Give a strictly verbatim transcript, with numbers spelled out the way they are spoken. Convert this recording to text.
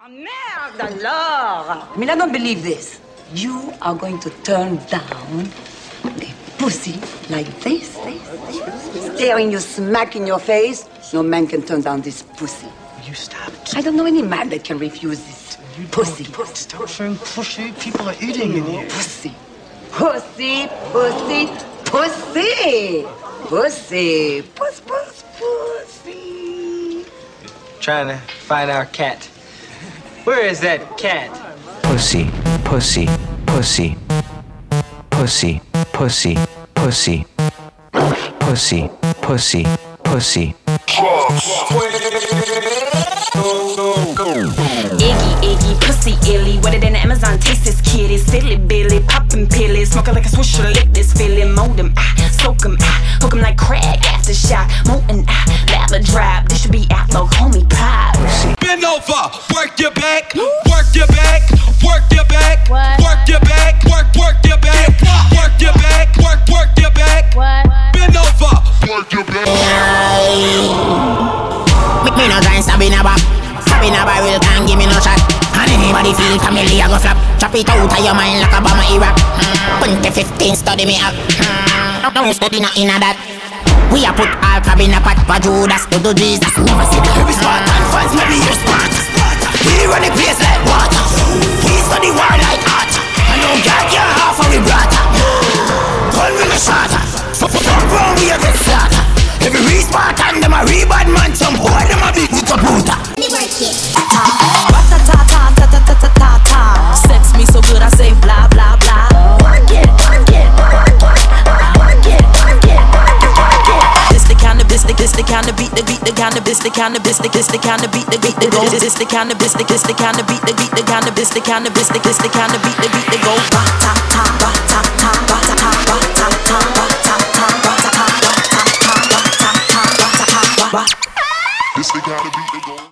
Merde alors! I mean, I don't believe this. You are going to turn down a pussy like this, staring you smack in your face. No man can turn down this pussy. You stop. I don't know any man that can refuse this You pussy. Don't. Stop saying pussy. People are eating in here. Pussy. Pussy, pussy, pussy. Pussy. Puss, puss, pussy. Trying to find our cat. Where is that cat? Pussy, pussy, pussy, pussy, pussy, pussy, pussy, pussy, pussy. Iggy, Iggy, pussy illy, wetter than the Amazon, taste this kitty, silly Billy, poppin' pillies, smoking like a swisher, lick this feeling, mold 'em, ah, soak 'em, ah, hook 'em like crack, aftershock, molten, ah, lava drop, this should be outlook, homie pop. Bend over, work your back, work your back, work your back, What? work your back, work, work your back, work your back, work, work your back, What? bend over, work your back. Me no try and stab in a back. Stab in a barrel can't give me no shot. And anybody feel familiar go flap. Chop it out of your mind like a bomb of Iraq. twenty fifteen study me up. Mm. Don't study nothing of that. We a put all crab in a pot for Judas to do Jesus. Never see the heavy Spartan fans, maybe you're Sparta. We run the place like water. We study war like art. I know God can't half of we brother. Gun with a shatter. Fuck round we a get slaughtered. Every re-Spartan, them a re-bad man. Some boy, them a big with a puta. Sex me so good I say blah blah blah. Work it, work it, work it, work it, work it, work it. This the kind of bistic, this the kind of beat, the beat, the kind of bistic, kind of bistic, this the kind of beat, the beat, the go. This the kind of bistic, this the kind of beat, the beat, the kind of bistic, kind of bistic, this the kind of beat, the beat, the go. Ba ta ta ba ta ta ba ta ta ba ta ta ba ta ta ba ta ta ba ta ta ba ta ta ba ta ta ba. This the kind of beat that goes.